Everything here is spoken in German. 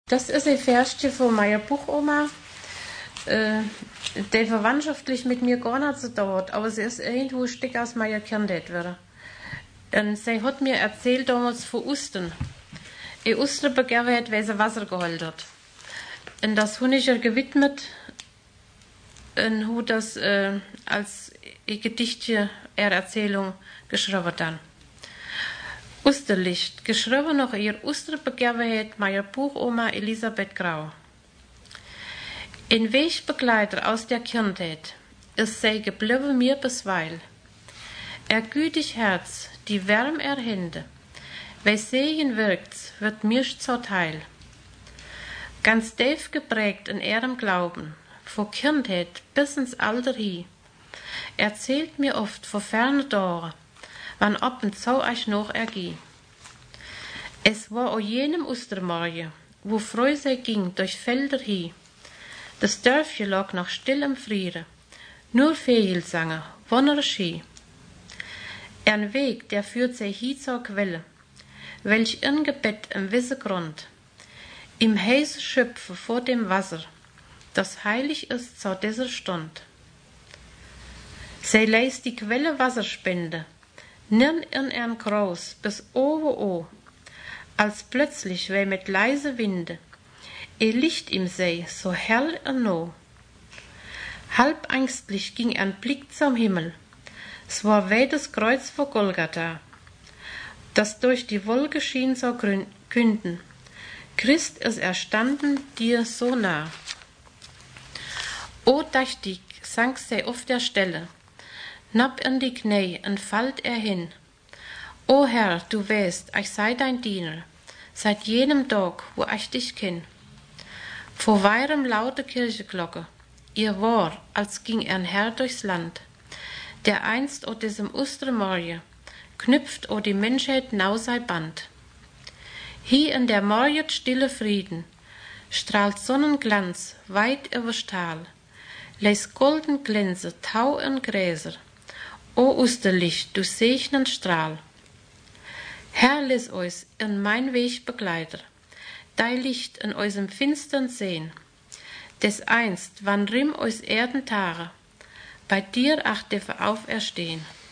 Das ist ein Versche von meiner Buchoma, der verwandtschaftlich mit mir gar nicht so dauert, aber sie ist irgendwo ein Stück aus meiner Kindheit wieder. Und sie hat mir erzählt damals von Ostern. Eine Osterbegebenheit, weil sie Wasser geholt hat. Und das habe ich ihr gewidmet und habe das als ein Gedichtchen, eine Erzählung geschrieben dann. Osterlicht, geschrieben nach ihrer Osterbegebenheit meiner Buchoma Elisabeth Grau. Ein Wegbegleiter aus der Kindheit ist sie geblieben mir bisweil. Er gütig Herz, die Wärm er Hände, weil Segen wirkt's, wird mir zuteil. Ganz tief geprägt in ihrem Glauben, vor Kindheit bis ins Alter hie, erzählt mir oft vor ferne Dore, wann ob und so ich noch ergie. Es war o jenem Ostermorgen, wo freu sie ging durch Felder hie. Das Dörfchen lag noch still im Friede, nur Fehlsange, wonnere Ski. Ein Weg, der führt sie hie zur Quelle, welch in Gebet im wisse Grund, im heiße Schöpfe vor dem Wasser, das heilig ist zu dieser Stund. Sie lässt die Quelle Wasserspende, nirn in ihren Groß bis o, als plötzlich weh mit leise Winde, Licht im See, so hell no. Halb ängstlich ging ein Blick zum Himmel, es war weh das Kreuz vor Golgatha, das durch die Wolke schien zu künden, Christ ist erstanden dir so nah. O dächtig sank sie auf der Stelle, napp in die Knie und fallt er hin. O Herr, du weißt, ich sei dein Diener, seit jenem Tag, wo ich dich kenn. Vor weirem laute Kircheglocke, ihr war, als ging ein Herr durchs Land, der einst o diesem Ostermorgen knüpft o die Menschheit nau sei Band. Hier in der Morgen stille Frieden, strahlt Sonnenglanz weit übers Tal, lässt golden Glänze Tau und Gräser, o Osterlicht, du segnend Strahl. Herr, lass euch in mein Weg Begleiter, dein Licht in eurem finstern Sehn, des einst, wann rimm eus Erden Tage, bei dir ach dürfe auferstehen.